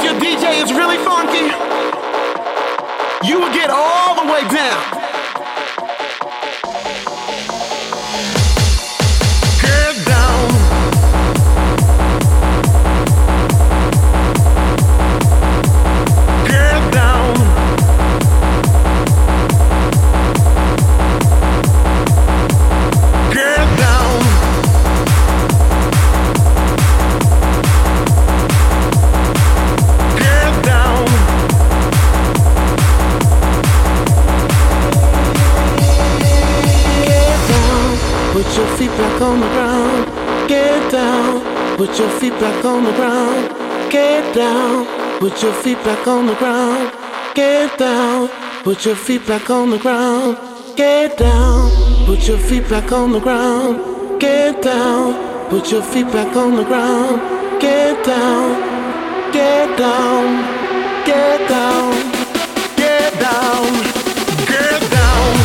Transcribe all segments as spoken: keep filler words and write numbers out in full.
your D J is really funky, you will get all the way down. Get down. Get down. Get down. Get down. Put your feet back on the ground. Get down. Put your feet back on the ground. Get down. Put your feet back on the ground. Get down. Put your feet back on the ground. Get down. Put your feet back on the ground. Get down. Put your feet back on the ground. Get down. Get down. Get down. Get down. Get down.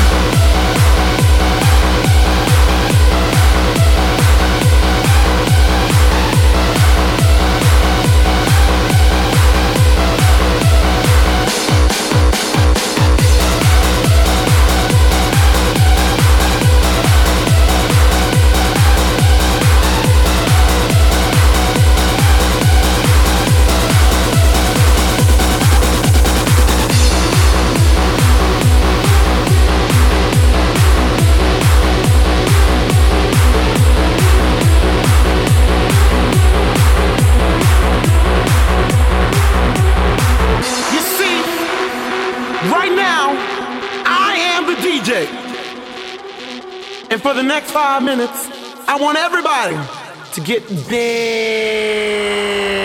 And for the next five minutes, I want everybody to get down.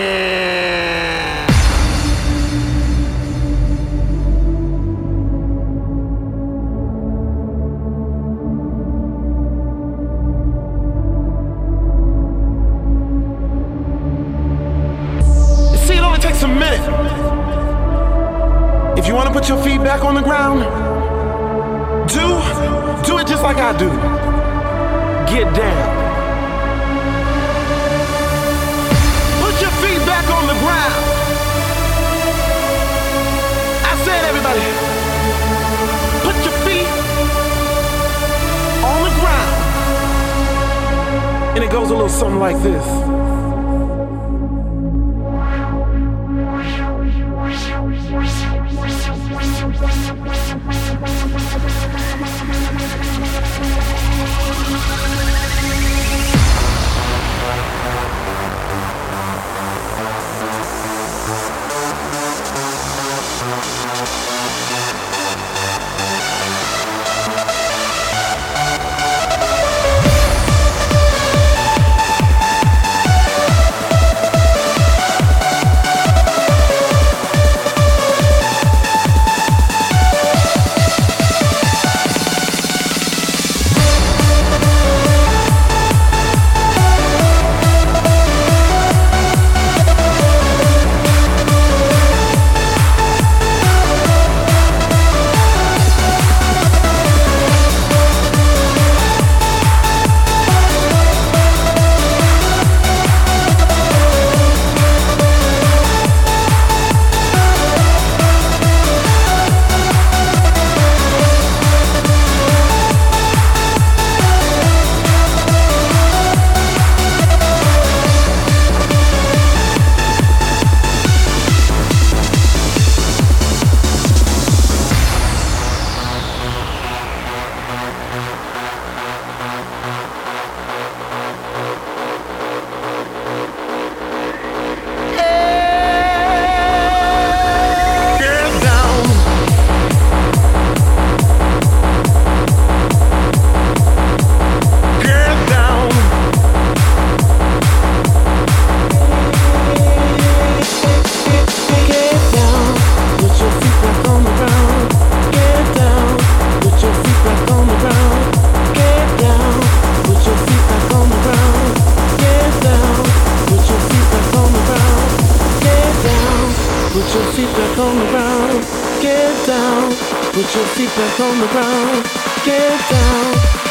You see, it only takes a minute. If you want to put your feet back on the ground, do, do it just like I do. Get down. Put your feet back on the ground. I said, everybody, put your feet on the ground. And it goes a little something like this. Put your feet back on the ground. Get down.